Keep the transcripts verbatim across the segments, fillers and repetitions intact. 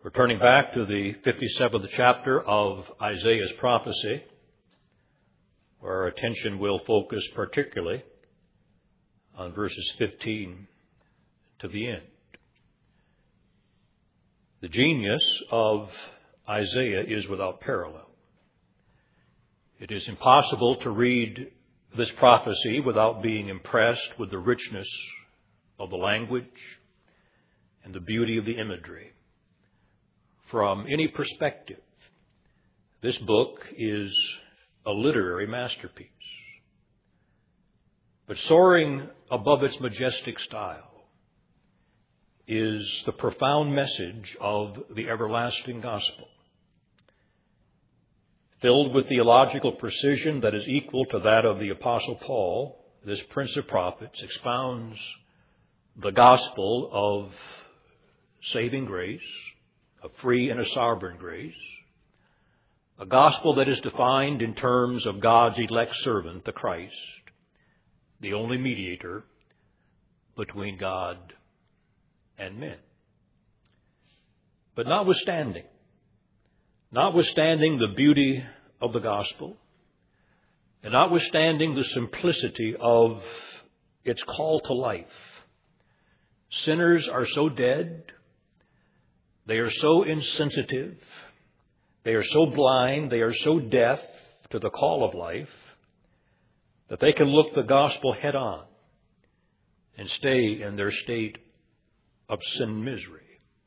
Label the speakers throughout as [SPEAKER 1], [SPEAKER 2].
[SPEAKER 1] We're turning back to the fifty-seventh chapter of Isaiah's prophecy, where our attention will focus particularly on verses fifteen to the end. The genius of Isaiah is without parallel. It is impossible to read this prophecy without being impressed with the richness of the language and the beauty of the imagery. From any perspective, this book is a literary masterpiece. But soaring above its majestic style is the profound message of the everlasting gospel. Filled with theological precision that is equal to that of the Apostle Paul, this Prince of Prophets expounds the gospel of saving grace, a free and a sovereign grace, a gospel that is defined in terms of God's elect servant, the Christ, the only mediator between God and men. But notwithstanding, notwithstanding the beauty of the gospel, and notwithstanding the simplicity of its call to life, sinners are so dead, they are so insensitive, they are so blind, they are so deaf to the call of life, that they can look the gospel head on and stay in their state of sin misery.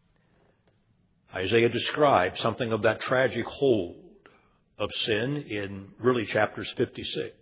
[SPEAKER 1] Isaiah describes something of that tragic hold of sin in really chapters fifty-six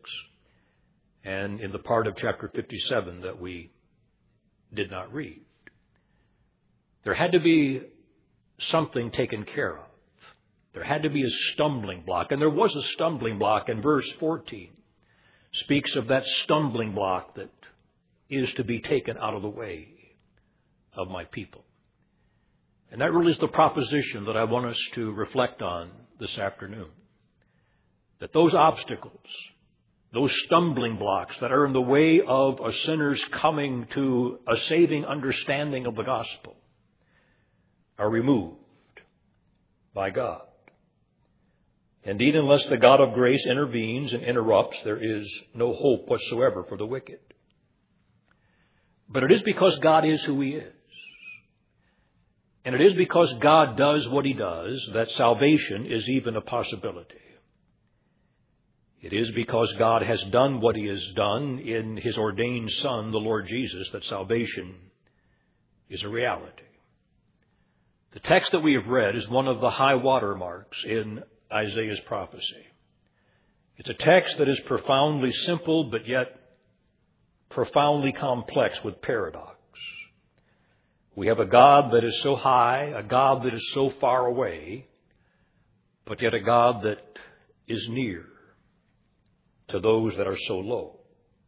[SPEAKER 1] and in the part of chapter fifty-seven that we did not read. There had to be something taken care of. There had to be a stumbling block, and there was a stumbling block in verse fourteen. Speaks of that stumbling block that is to be taken out of the way of my people. And that really is the proposition that I want us to reflect on this afternoon. That those obstacles, those stumbling blocks that are in the way of a sinner's coming to a saving understanding of the gospel are removed by God. Indeed, unless the God of grace intervenes and interrupts, there is no hope whatsoever for the wicked. But it is because God is who He is. And it is because God does what He does that salvation is even a possibility. It is because God has done what He has done in His ordained Son, the Lord Jesus, that salvation is a reality. The text that we have read is one of the high water marks in Isaiah's prophecy. It's a text that is profoundly simple, but yet profoundly complex with paradox. We have a God that is so high, a God that is so far away, but yet a God that is near to those that are so low.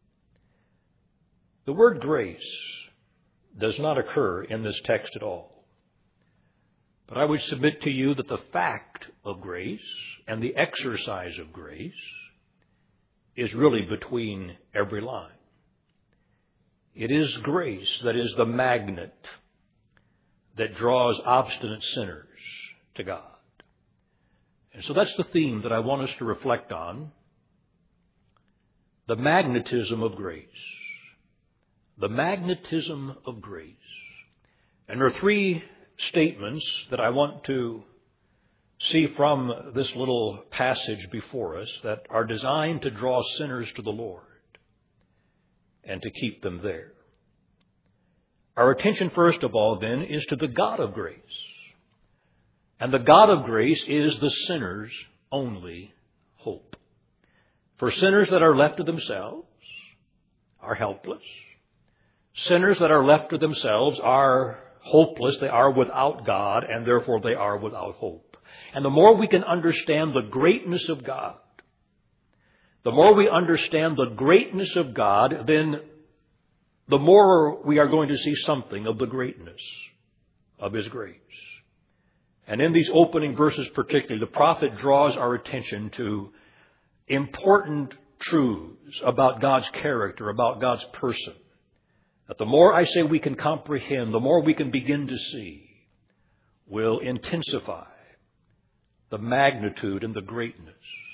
[SPEAKER 1] The word grace does not occur in this text at all. But I would submit to you that the fact of grace and the exercise of grace is really between every line. It is grace that is the magnet that draws obstinate sinners to God. And so that's the theme that I want us to reflect on. The magnetism of grace. The magnetism of grace. And there are three statements that I want to see from this little passage before us that are designed to draw sinners to the Lord and to keep them there. Our attention, first of all, then, is to the God of grace. And the God of grace is the sinner's only hope. For sinners that are left to themselves are helpless. Sinners that are left to themselves are hopeless. They are without God, and therefore they are without hope. And the more we can understand the greatness of God, the more we understand the greatness of God, then the more we are going to see something of the greatness of His grace. And in these opening verses particularly, the prophet draws our attention to important truths about God's character, about God's person. That the more I say we can comprehend, the more we can begin to see will intensify the magnitude and the greatness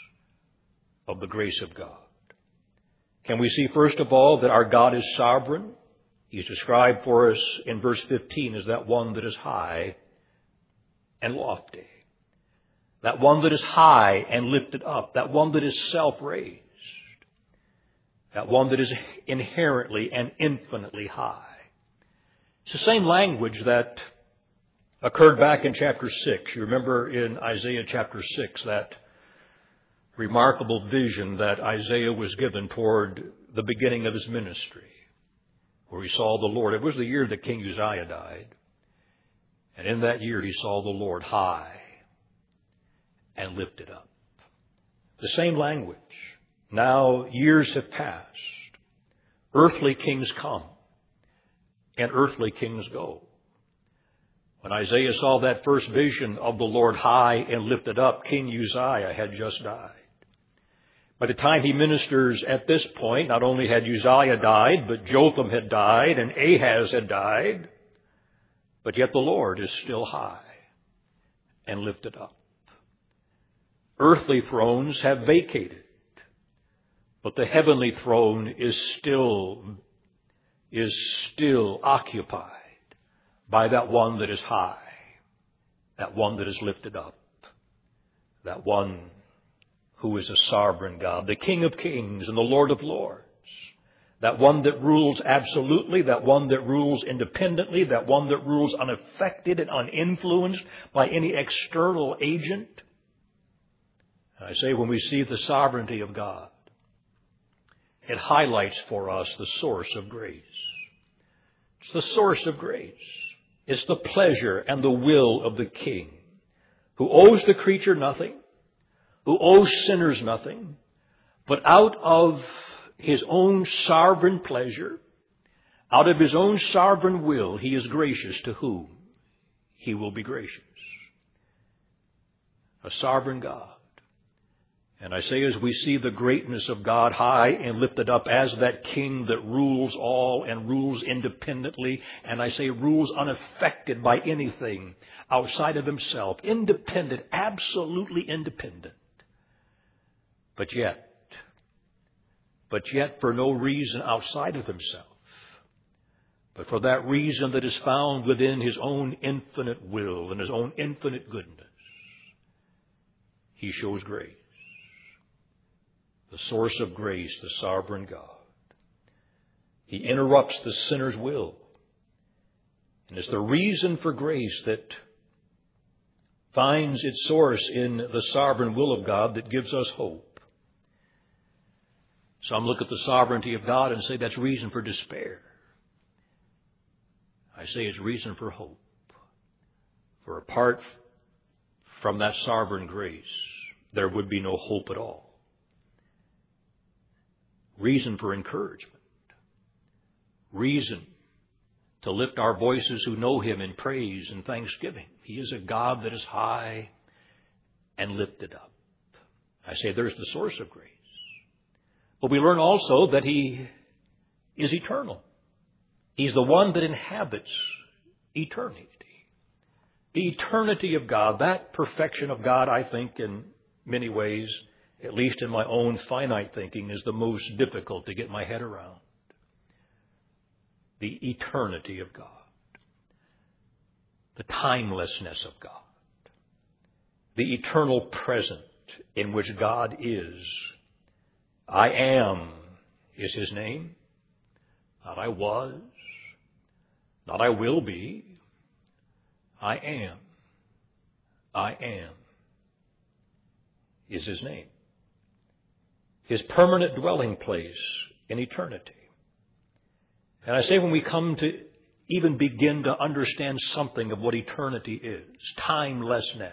[SPEAKER 1] of the grace of God. Can we see, first of all, that our God is sovereign? He's described for us in verse fifteen as that one that is high and lofty, that one that is high and lifted up, that one that is self-raised, that one that is inherently and infinitely high. It's the same language that occurred back in chapter six. You remember in Isaiah chapter six, that remarkable vision that Isaiah was given toward the beginning of his ministry, where he saw the Lord. It was the year that King Uzziah died. And in that year he saw the Lord high and lifted up. The same language. Now years have passed. Earthly kings come and earthly kings go. When Isaiah saw that first vision of the Lord high and lifted up, King Uzziah had just died. By the time he ministers at this point, not only had Uzziah died, but Jotham had died and Ahaz had died. But yet the Lord is still high and lifted up. Earthly thrones have vacated, but the heavenly throne is still, is still occupied by that one that is high, that one that is lifted up, that one who is a sovereign God, the King of kings and the Lord of lords, that one that rules absolutely, that one that rules independently, that one that rules unaffected and uninfluenced by any external agent. And I say, when we see the sovereignty of God, it highlights for us the source of grace. It's the source of grace. It's the pleasure and the will of the King, who owes the creature nothing, who owes sinners nothing, but out of his own sovereign pleasure, out of his own sovereign will, he is gracious to whom he will be gracious. A sovereign God. And I say, as we see the greatness of God high and lifted up as that King that rules all and rules independently, and I say rules unaffected by anything outside of himself, independent, absolutely independent. But yet, but yet for no reason outside of himself, but for that reason that is found within his own infinite will and his own infinite goodness, he shows grace. The source of grace, the sovereign God. He interrupts the sinner's will. And it's the reason for grace that finds its source in the sovereign will of God that gives us hope. Some look at the sovereignty of God and say that's reason for despair. I say it's reason for hope. For apart from that sovereign grace, there would be no hope at all. Reason for encouragement. Reason to lift our voices who know him in praise and thanksgiving. He is a God that is high and lifted up. I say there's the source of grace. But we learn also that he is eternal. He's the one that inhabits eternity. The eternity of God, that perfection of God, I think in many ways, at least in my own finite thinking, is the most difficult to get my head around. The eternity of God. The timelessness of God. The eternal present in which God is. I am is his name. Not I was. Not I will be. I am. I am is his name. His permanent dwelling place in eternity. And I say when we come to even begin to understand something of what eternity is, timelessness,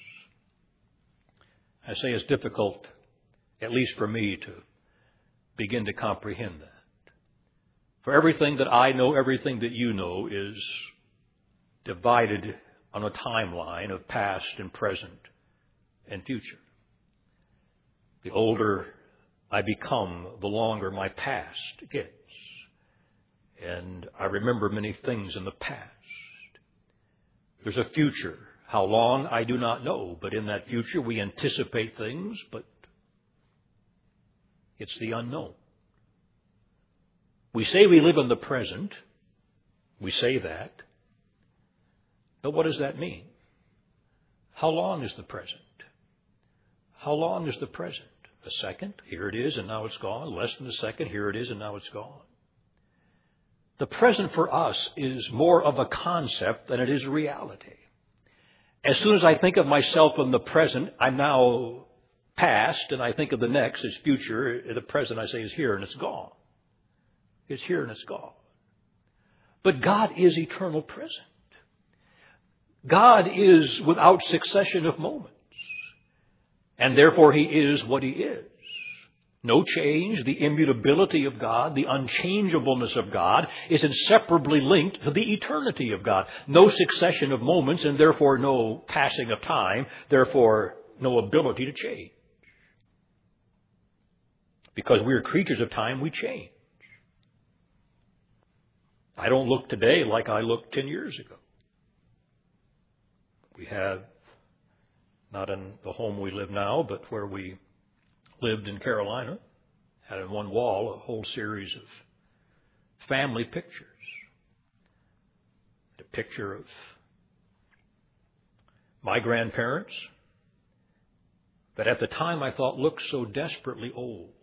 [SPEAKER 1] I say it's difficult, at least for me, to begin to comprehend that. For everything that I know, everything that you know is divided on a timeline of past and present and future. The older I become, the longer my past gets. And I remember many things in the past. There's a future How long, I do not know. But in that future, we anticipate things, but it's the unknown. We say we live in the present. We say that. But what does that mean? How long is the present? How long is the present? A second, here it is, and now it's gone. Less than a second, here it is, and now it's gone. The present for us is more of a concept than it is reality. As soon as I think of myself in the present, I'm now past, and I think of the next as future. The present, I say, is here, and it's gone. It's here, and it's gone. But God is eternal present. God is without succession of moments. And therefore He is what He is. No change. The immutability of God, the unchangeableness of God is inseparably linked to the eternity of God. No succession of moments and therefore no passing of time, therefore no ability to change. Because we are creatures of time, we change. I don't look today like I looked ten years ago. We have, not in the home we live now, but where we lived in Carolina, had on one wall a whole series of family pictures. A picture of my grandparents that at the time I thought looked so desperately old.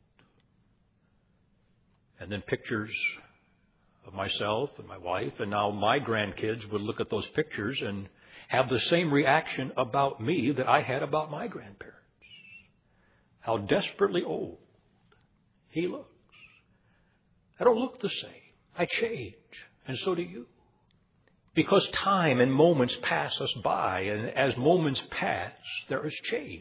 [SPEAKER 1] And then pictures of myself and my wife, and now my grandkids would look at those pictures and have the same reaction about me that I had about my grandparents. How desperately old he looks. I don't look the same. I change, and so do you. Because time and moments pass us by, and as moments pass, there is change.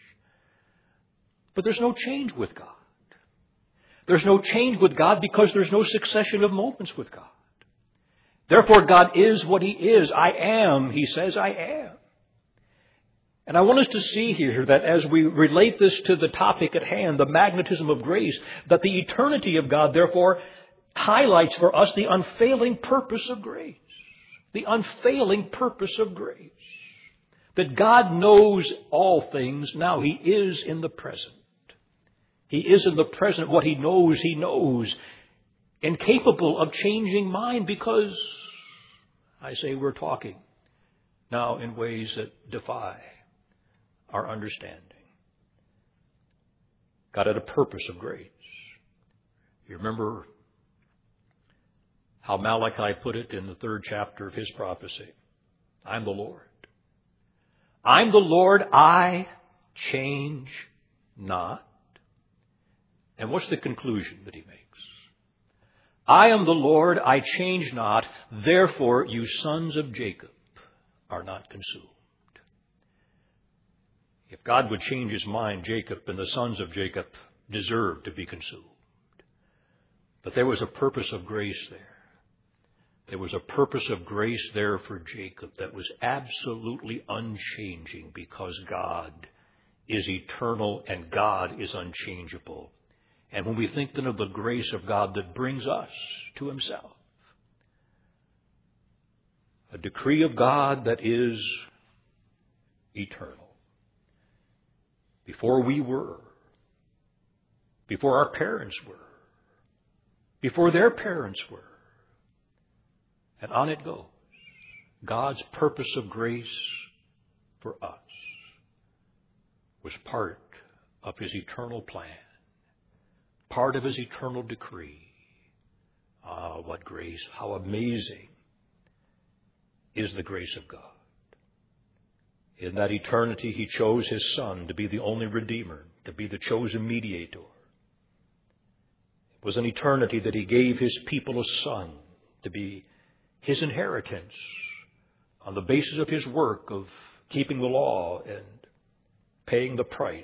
[SPEAKER 1] But there's no change with God. There's no change with God because there's no succession of moments with God. Therefore, God is what He is. I am, He says, I am. And I want us to see here that as we relate this to the topic at hand, the magnetism of grace, that the eternity of God, therefore, highlights for us the unfailing purpose of grace. The unfailing purpose of grace. That God knows all things now. He is in the present. He is in the present. What He knows, He knows. Incapable of changing mind because, I say, we're talking now in ways that defy our understanding. God had a purpose of grace. You remember how Malachi put it in the third chapter of his prophecy. I'm the Lord. I'm the Lord, I change not. And what's the conclusion that he makes? I am the Lord, I change not, therefore you sons of Jacob are not consumed. If God would change His mind, Jacob and the sons of Jacob deserved to be consumed. But there was a purpose of grace there. There was a purpose of grace there for Jacob that was absolutely unchanging because God is eternal and God is unchangeable. And when we think then of the grace of God that brings us to Himself, a decree of God that is eternal. Before we were, before our parents were, before their parents were, and on it goes. God's purpose of grace for us was part of His eternal plan. Part of His eternal decree. Ah, what grace, how amazing is the grace of God. In that eternity, He chose His Son to be the only Redeemer, to be the chosen mediator. It was an eternity that He gave His people a Son to be His inheritance on the basis of His work of keeping the law and paying the price.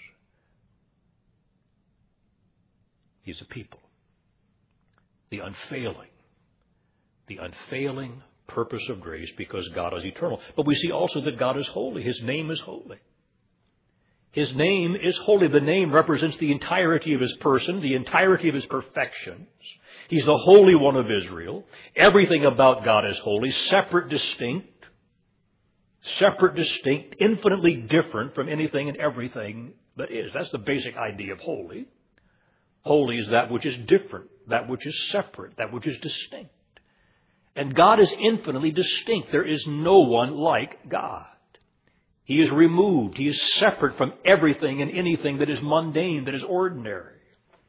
[SPEAKER 1] He's a people. The unfailing, the unfailing purpose of grace because God is eternal. But we see also that God is holy. His name is holy. His name is holy. The name represents the entirety of His person, the entirety of His perfections. He's the Holy One of Israel. Everything about God is holy, separate, distinct, separate, distinct, infinitely different from anything and everything that is. That's the basic idea of holy. Holy is that which is different, that which is separate, that which is distinct. And God is infinitely distinct. There is no one like God. He is removed. He is separate from everything and anything that is mundane, that is ordinary.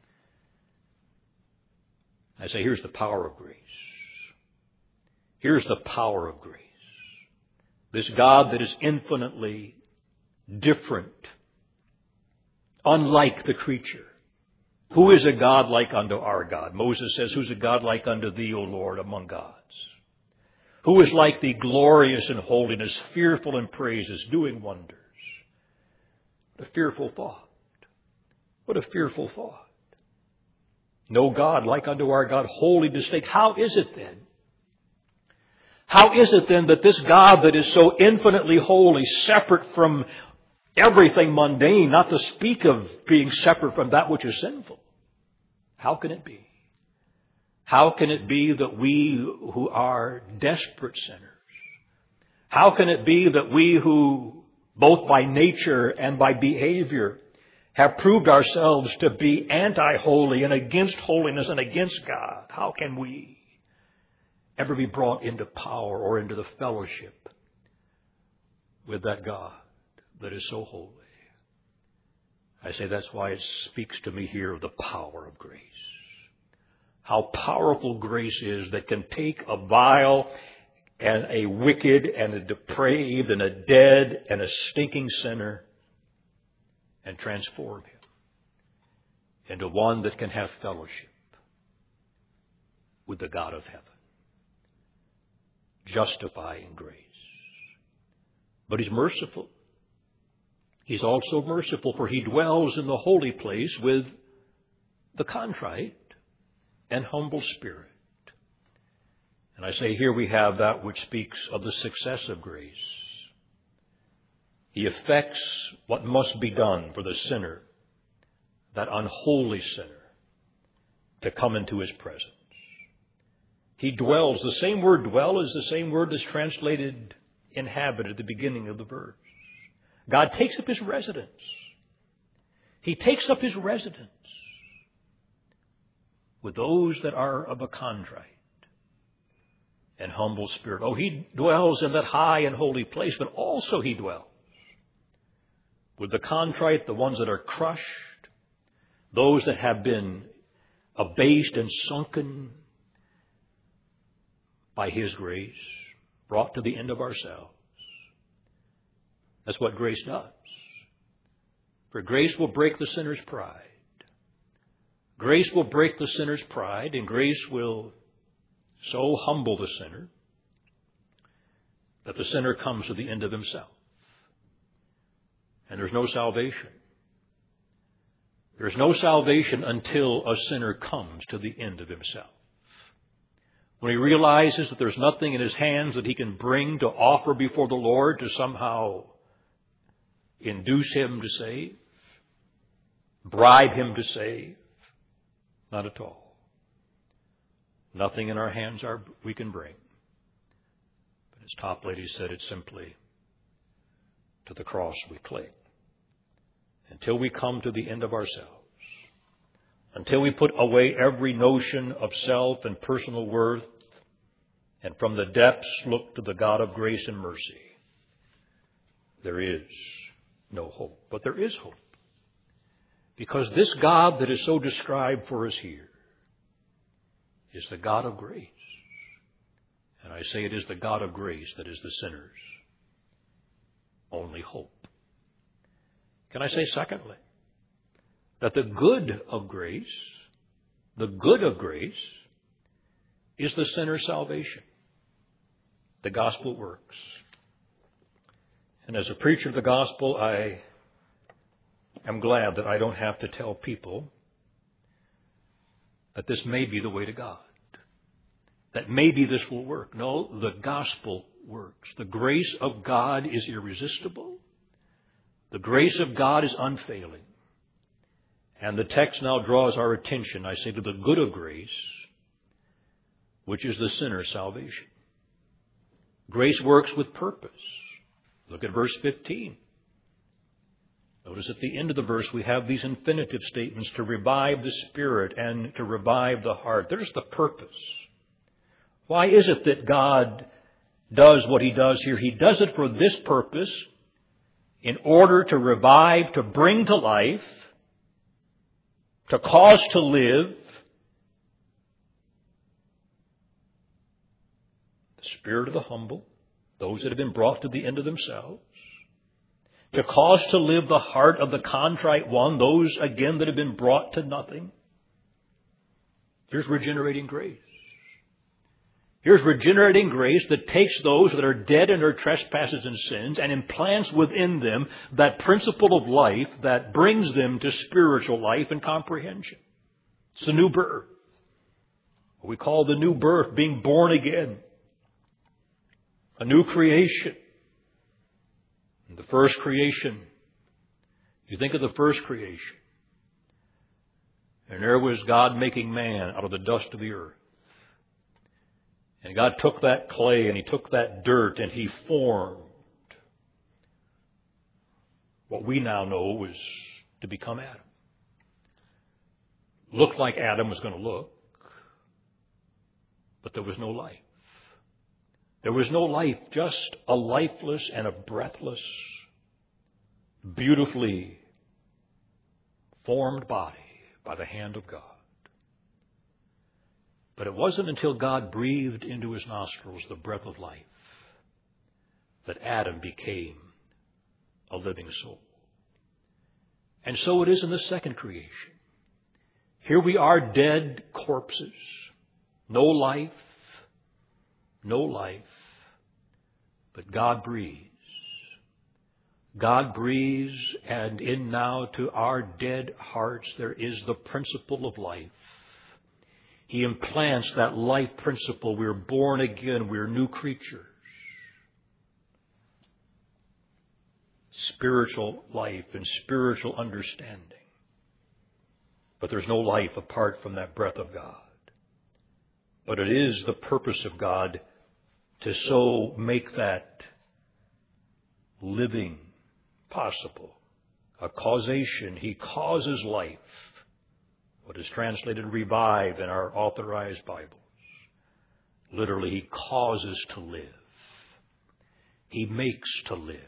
[SPEAKER 1] I say, here's the power of grace. Here's the power of grace. This God that is infinitely different, unlike the creature. Who is a God like unto our God? Moses says, who's a God like unto thee, O Lord, among gods? Who is like thee, glorious in holiness, fearful in praises, doing wonders? What a fearful thought. What a fearful thought. No God like unto our God, wholly distinct. How is it then? How is it then that this God that is so infinitely holy, separate from everything mundane, not to speak of being separate from that which is sinful, how can it be? How can it be that we who are desperate sinners, how can it be that we who, both by nature and by behavior, have proved ourselves to be anti-holy and against holiness and against God, how can we ever be brought into power or into the fellowship with that God that is so holy? I say that's why it speaks to me here of the power of grace. How powerful grace is that can take a vile and a wicked and a depraved and a dead and a stinking sinner and transform him into one that can have fellowship with the God of heaven. Justifying grace. But He's merciful. He's also merciful, for He dwells in the holy place with the contrite and humble spirit. And I say here we have that which speaks of the success of grace. He effects what must be done for the sinner, that unholy sinner, to come into His presence. He dwells. The same word dwell is the same word that's translated inhabit at the beginning of the verse. God takes up His residence. He takes up His residence with those that are of a contrite and humble spirit. Oh, He dwells in that high and holy place, but also He dwells with the contrite, the ones that are crushed, those that have been abased and sunken by His grace, brought to the end of ourselves. That's what grace does. For grace will break the sinner's pride. Grace will break the sinner's pride, and grace will so humble the sinner that the sinner comes to the end of himself. And there's no salvation. There's no salvation until a sinner comes to the end of himself. When he realizes that there's nothing in his hands that he can bring to offer before the Lord to somehow induce him to save, bribe him to save, not at all. Nothing in our hands are we can bring. But as Toplady said, it's simply to the cross we cling. Until we come to the end of ourselves. Until we put away every notion of self and personal worth, and from the depths look to the God of grace and mercy, there is no hope. But there is hope. Because this God that is so described for us here is the God of grace. And I say it is the God of grace that is the sinner's only hope. Can I say secondly, that the good of grace, the good of grace, is the sinner's salvation. The gospel works. And as a preacher of the gospel, I am glad that I don't have to tell people that this may be the way to God. That maybe this will work. No, the gospel works. The grace of God is irresistible. The grace of God is unfailing. And the text now draws our attention, I say, to the good of grace, which is the sinner's salvation. Grace works with purpose. Look at verse fifteen. Notice at the end of the verse we have these infinitive statements: to revive the spirit and to revive the heart. There's the purpose. Why is it that God does what He does here? He does it for this purpose, in order to revive, to bring to life, to cause to live the spirit of the humble, those that have been brought to the end of themselves, to cause to live the heart of the contrite one, those again that have been brought to nothing. Here's regenerating grace. Here's regenerating grace that takes those that are dead in their trespasses and sins and implants within them that principle of life that brings them to spiritual life and comprehension. It's the new birth. What we call the new birth, being born again. A new creation. The first creation. You think of the first creation. And there was God making man out of the dust of the earth. And God took that clay and He took that dirt and He formed what we now know was to become Adam. Looked like Adam was going to look, but there was no life. There was no life, just a lifeless and a breathless, beautifully formed body by the hand of God. But it wasn't until God breathed into his nostrils the breath of life that Adam became a living soul. And so it is in the second creation. Here we are, dead corpses, no life, no life, but God breathes. God breathes, and in now to our dead hearts there is the principle of life. He implants that life principle. We're born again. We're new creatures. Spiritual life and spiritual understanding. But there's no life apart from that breath of God. But it is the purpose of God to so make that living possible. A causation. He causes life. What is translated revive in our authorized Bibles. Literally, He causes to live. He makes to live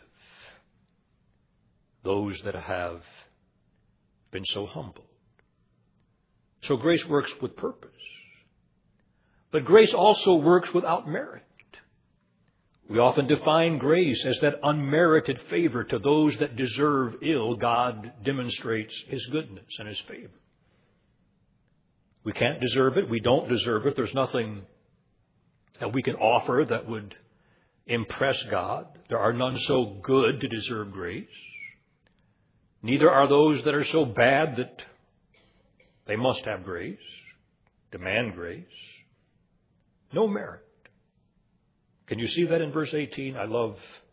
[SPEAKER 1] those that have been so humbled. So grace works with purpose. But grace also works without merit. We often define grace as that unmerited favor to those that deserve ill. God demonstrates His goodness and His favor. We can't deserve it. We don't deserve it. There's nothing that we can offer that would impress God. There are none so good to deserve grace. Neither are those that are so bad that they must have grace, demand grace. No merit. Can you see that in verse eighteen? I love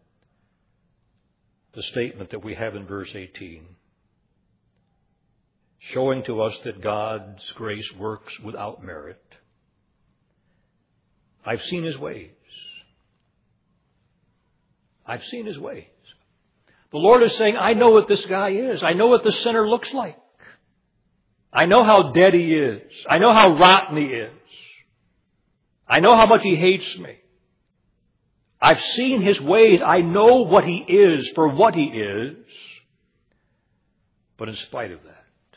[SPEAKER 1] the statement that we have in verse eighteen. Showing to us that God's grace works without merit. I've seen His ways. I've seen His ways. The Lord is saying, I know what this guy is. I know what the sinner looks like. I know how dead he is. I know how rotten he is. I know how much he hates me. I've seen His ways. I know what He is for what He is. But in spite of that,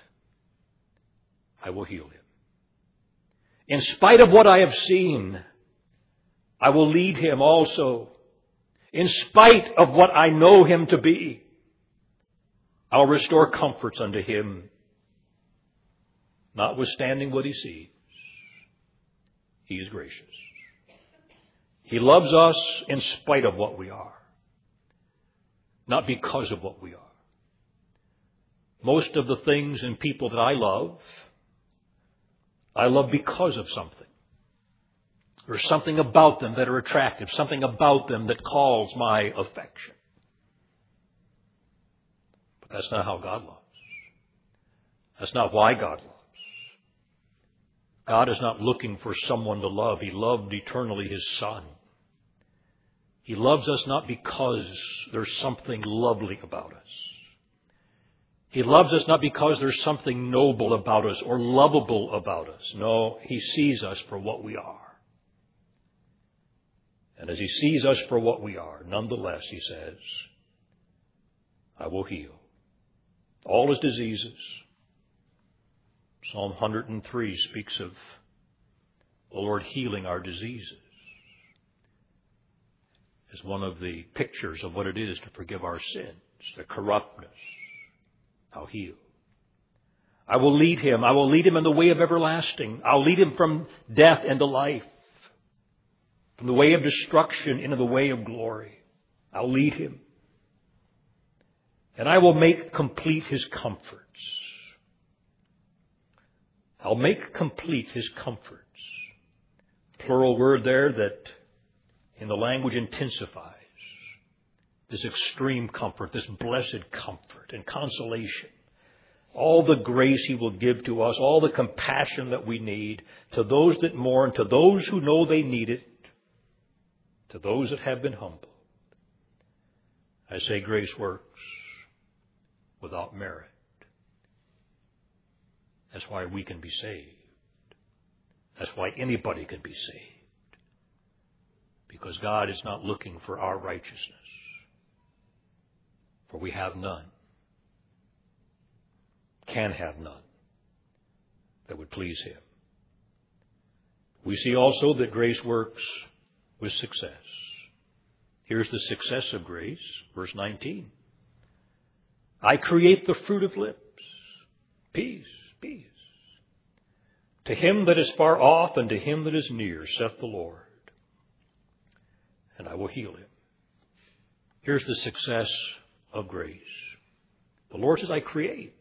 [SPEAKER 1] I will heal him. In spite of what I have seen, I will lead him also. In spite of what I know him to be, I'll restore comforts unto him. Notwithstanding what he sees, He is gracious. He loves us in spite of what we are, not because of what we are. Most of the things and people that I love, I love because of something. There's something about them that are attractive, something about them that calls my affection. But that's not how God loves. That's not why God loves. God is not looking for someone to love. He loved eternally His Son. He loves us not because there's something lovely about us. He loves us not because there's something noble about us or lovable about us. No, He sees us for what we are. And as He sees us for what we are, nonetheless, He says, I will heal all His diseases. Psalm one hundred three speaks of the Lord healing our diseases as one of the pictures of what it is to forgive our sins, the corruptness. I'll heal. I will lead him. I will lead him in the way of everlasting. I'll lead him from death into life, from the way of destruction into the way of glory. I'll lead him. And I will make complete his comforts. I'll make complete his comforts. Plural word there that in the language intensifies this extreme comfort, this blessed comfort and consolation. All the grace He will give to us, all the compassion that we need to those that mourn, to those who know they need it, to those that have been humbled. I say grace works without merit. That's why we can be saved. That's why anybody can be saved. Because God is not looking for our righteousness. For we have none, can have none, that would please Him. We see also that grace works with success. Here's the success of grace, verse nineteen. I create the fruit of lips, peace, peace. To him that is far off and to him that is near, saith the Lord, and I will heal him. Here's the success of grace. The Lord says, I create.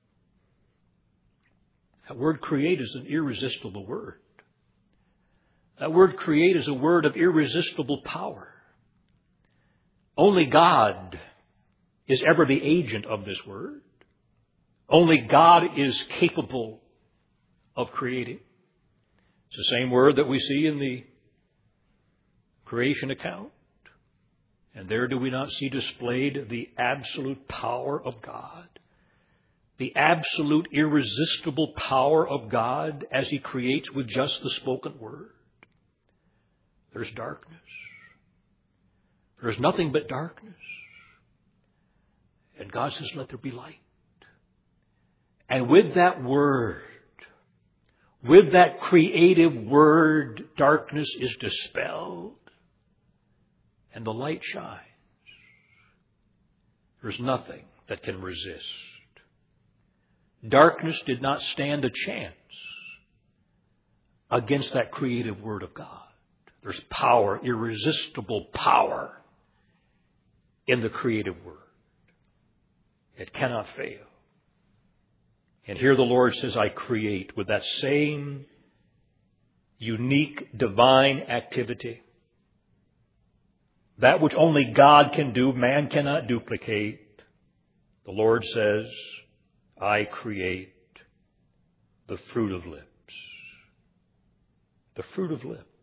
[SPEAKER 1] That word create is an irresistible word. That word create is a word of irresistible power. Only God is ever the agent of this word. Only God is capable of creating. It's the same word that we see in the creation account. And there do we not see displayed the absolute power of God? The absolute irresistible power of God as He creates with just the spoken word. There's darkness. There's nothing but darkness. And God says, let there be light. And with that word, with that creative word, darkness is dispelled. And the light shines. There's nothing that can resist. Darkness did not stand a chance against that creative word of God. There's power, irresistible power in the creative word. It cannot fail. And here the Lord says, I create with that same unique divine activity. That which only God can do, man cannot duplicate. The Lord says, I create the fruit of lips. The fruit of lips.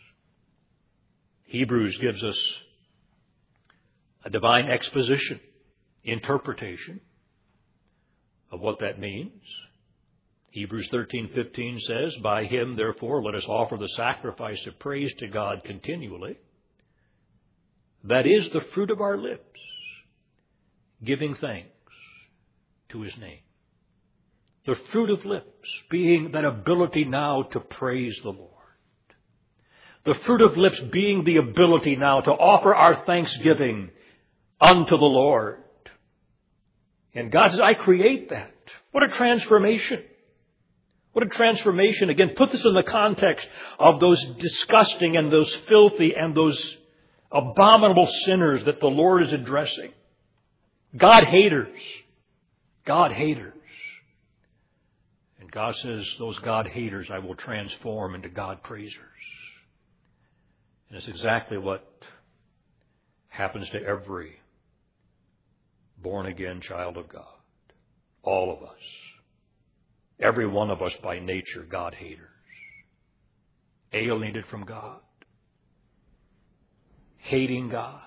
[SPEAKER 1] Hebrews gives us a divine exposition, interpretation of what that means. Hebrews thirteen fifteen says, by him, therefore, let us offer the sacrifice of praise to God continually. That is the fruit of our lips, giving thanks to his name. The fruit of lips being that ability now to praise the Lord. The fruit of lips being the ability now to offer our thanksgiving unto the Lord. And God says, I create that. What a transformation. What a transformation. Again, put this in the context of those disgusting and those filthy and those abominable sinners that the Lord is addressing. God haters. God haters. And God says, those God haters I will transform into God praisers. And it's exactly what happens to every born-again child of God. All of us. Every one of us by nature, God haters. Alienated from God. hating God.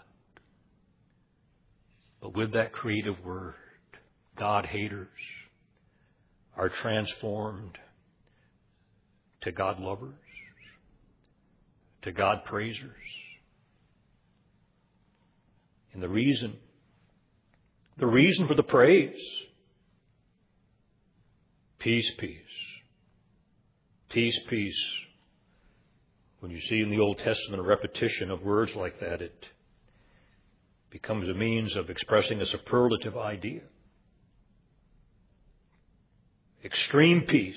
[SPEAKER 1] But with that creative word, God haters are transformed to God lovers, to God praisers. And the reason, the reason for the praise, peace, peace. Peace, peace. When you see in the Old Testament a repetition of words like that, it becomes a means of expressing a superlative idea. Extreme peace.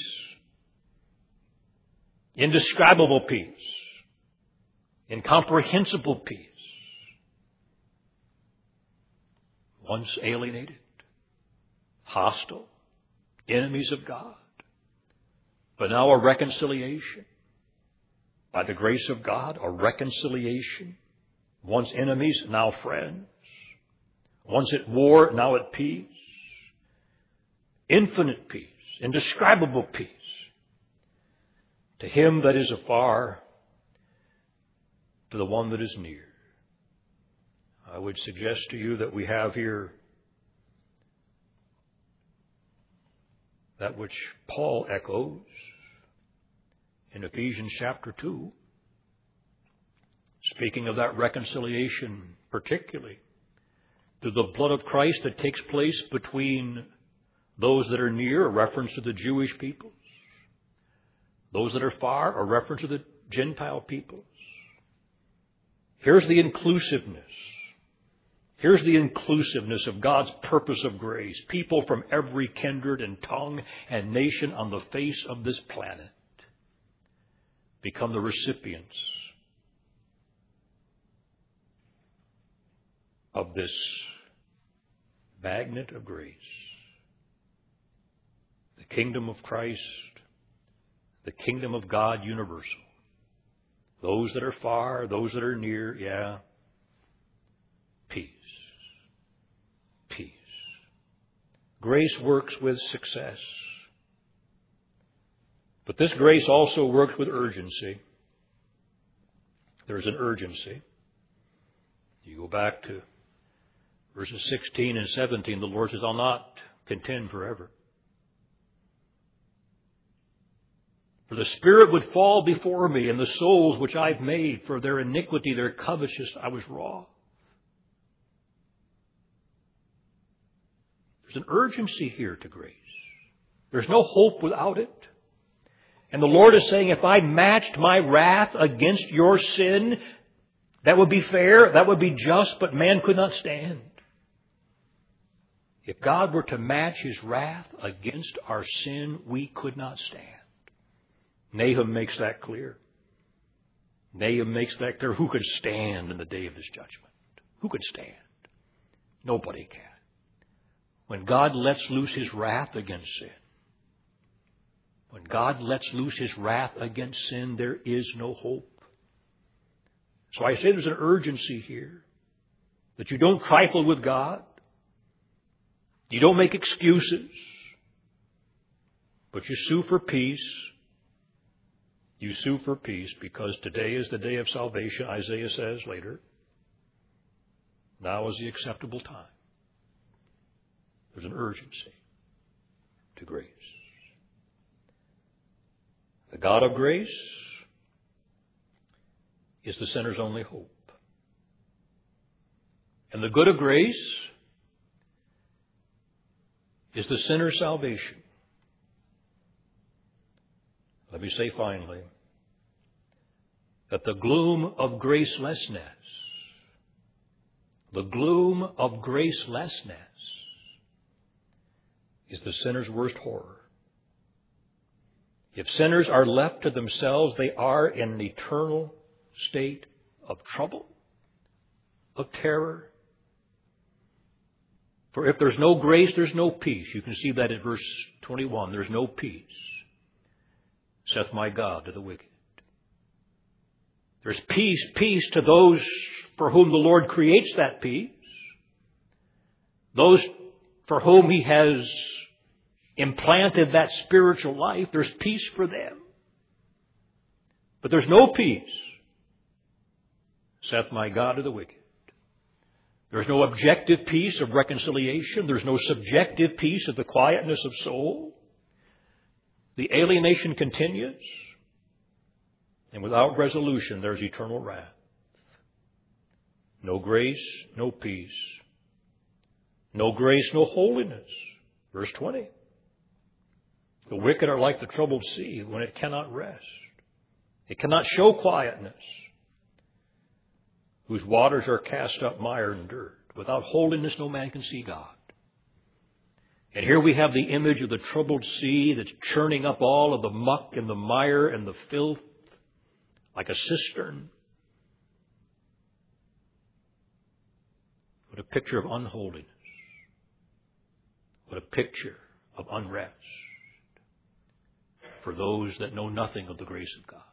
[SPEAKER 1] Indescribable peace. Incomprehensible peace. Once alienated, hostile, enemies of God, but now a reconciliation. By the grace of God, a reconciliation. Once enemies, now friends. Once at war, now at peace. Infinite peace, indescribable peace. To him that is afar, to the one that is near. I would suggest to you that we have here that which Paul echoes in Ephesians chapter two, speaking of that reconciliation particularly through the blood of Christ that takes place between those that are near, a reference to the Jewish peoples, those that are far, a reference to the Gentile peoples. Here's the inclusiveness. Here's the inclusiveness of God's purpose of grace. People from every kindred and tongue and nation on the face of this planet become the recipients of this magnet of grace. The kingdom of Christ, the kingdom of God universal. Those that are far, those that are near, yeah, peace. Peace. Grace works with success. But this grace also works with urgency. There's an urgency. You go back to verses sixteen and seventeen, the Lord says, I'll not contend forever. For the Spirit would fall before me, and the souls which I've made, for their iniquity, their covetousness, I was wroth. There's an urgency here to grace. There's no hope without it. And the Lord is saying, if I matched my wrath against your sin, that would be fair, that would be just, but man could not stand. If God were to match His wrath against our sin, we could not stand. Nahum makes that clear. Nahum makes that clear. Who could stand in the day of His judgment? Who could stand? Nobody can. When God lets loose His wrath against sin, when God lets loose His wrath against sin, there is no hope. So I say there's an urgency here that you don't trifle with God. You don't make excuses. But you sue for peace. You sue for peace because today is the day of salvation, Isaiah says later. Now is the acceptable time. There's an urgency to grace. The God of grace is the sinner's only hope. And the good of grace is the sinner's salvation. Let me say finally that the gloom of gracelessness, the gloom of gracelessness is the sinner's worst horror. If sinners are left to themselves, they are in an eternal state of trouble, of terror. For if there's no grace, there's no peace. You can see that in verse twenty-one. There's no peace, saith my God to the wicked. There's peace, peace to those for whom the Lord creates that peace. Those for whom He has implanted that spiritual life, there's peace for them. But there's no peace, saith my God to the wicked. There's no objective peace of reconciliation. There's no subjective peace of the quietness of soul. The alienation continues. And without resolution, there's eternal wrath. No grace, no peace. No grace, no holiness. Verse twenty. The wicked are like the troubled sea when it cannot rest. It cannot show quietness, whose waters are cast up mire and dirt. Without holiness, no man can see God. And here we have the image of the troubled sea that's churning up all of the muck and the mire and the filth like a cistern. What a picture of unholiness. What a picture of unrest for those that know nothing of the grace of God.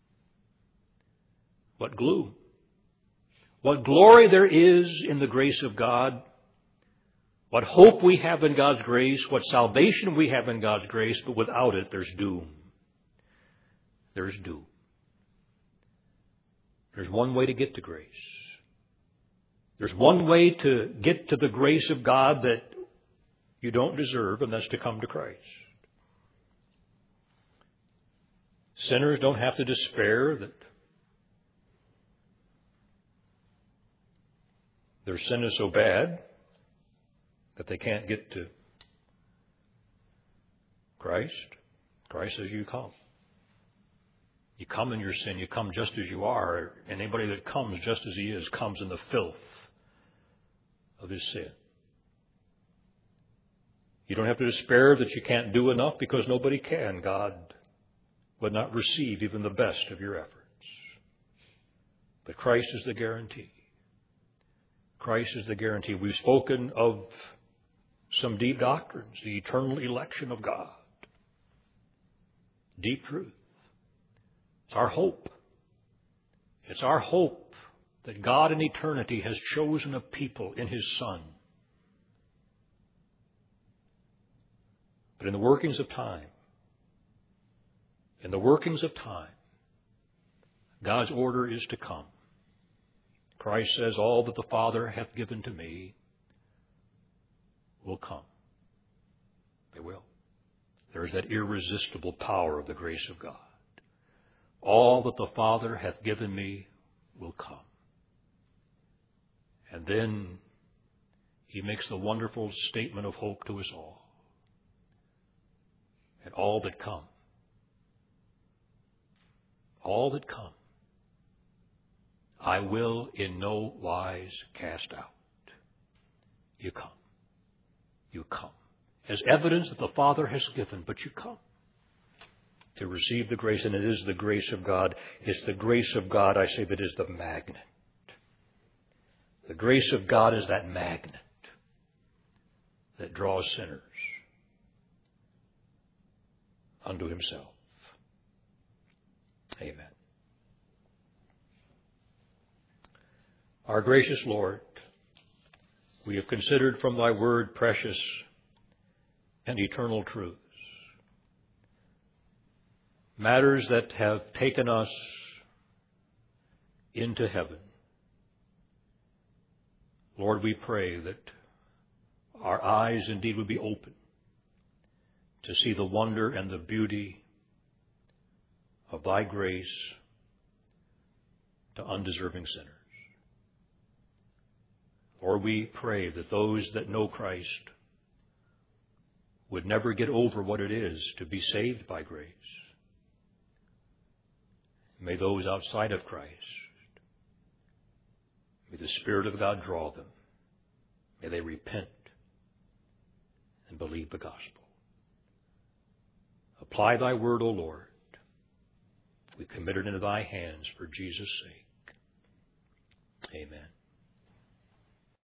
[SPEAKER 1] What gloom. What glory there is in the grace of God. What hope we have in God's grace. What salvation we have in God's grace. But without it, there's doom. There's doom. There's one way to get to grace. There's one way to get to the grace of God that you don't deserve, and that's to come to Christ. Sinners don't have to despair that their sin is so bad that they can't get to Christ. Christ says, you come. You come in your sin. You come just as you are. And anybody that comes just as he is comes in the filth of his sin. You don't have to despair that you can't do enough, because nobody can. God would not receive even the best of your efforts. But Christ is the guarantee. Christ is the guarantee. We've spoken of some deep doctrines, the eternal election of God. Deep truth. It's our hope. It's our hope that God in eternity has chosen a people in his Son. But in the workings of time, in the workings of time, God's order is to come. Christ says, all that the Father hath given to me will come. They will. There is that irresistible power of the grace of God. All that the Father hath given me will come. And then he makes the wonderful statement of hope to us all. And all that come, all that come, I will in no wise cast out. You come. You come. As evidence that the Father has given, but you come to receive the grace, and it is the grace of God. It's the grace of God, I say, that is the magnet. The grace of God is that magnet that draws sinners unto himself. Amen. Our gracious Lord, we have considered from thy word precious and eternal truths, matters that have taken us into heaven. Lord, we pray that our eyes indeed would be open to see the wonder and the beauty of thy grace to undeserving sinners. Lord, we pray that those that know Christ would never get over what it is to be saved by grace. May those outside of Christ, may the Spirit of God draw them. May they repent and believe the gospel. Apply thy word, O Lord. We commit it into thy hands for Jesus' sake. Amen.